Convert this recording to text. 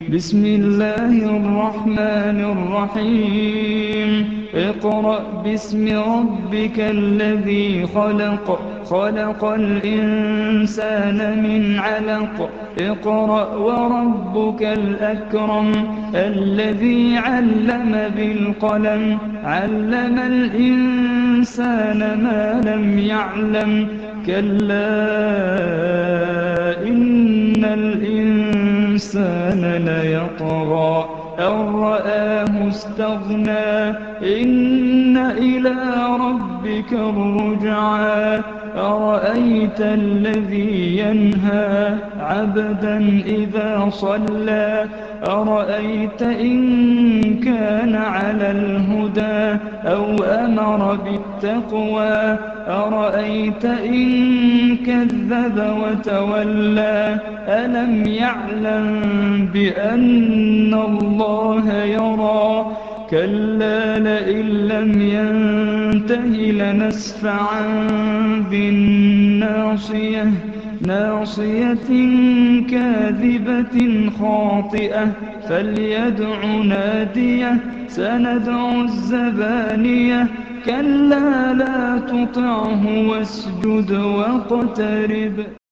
بسم الله الرحمن الرحيم اقرأ باسم ربك الذي خلق خلق الإنسان من علق اقرأ وربك الأكرم الذي علم بالقلم علم الإنسان ما لم يعلم كلا إن الإنسان ليطغى أن رآه استغنى إن إلى ربك الرجعى أرأيت الذي ينهى عبدا إذا صلى أرأيت إن كان على الهدى أو أمر بالتقوى أرأيت إن كذب وتولى ألم يعلم بأن الله يرى كلا لئن لم ينته لنسفعا بالناصية ناصية كاذبة خاطئة فليدع ناديه سندع الزبانية كلا لا تطعه واسجد واقترب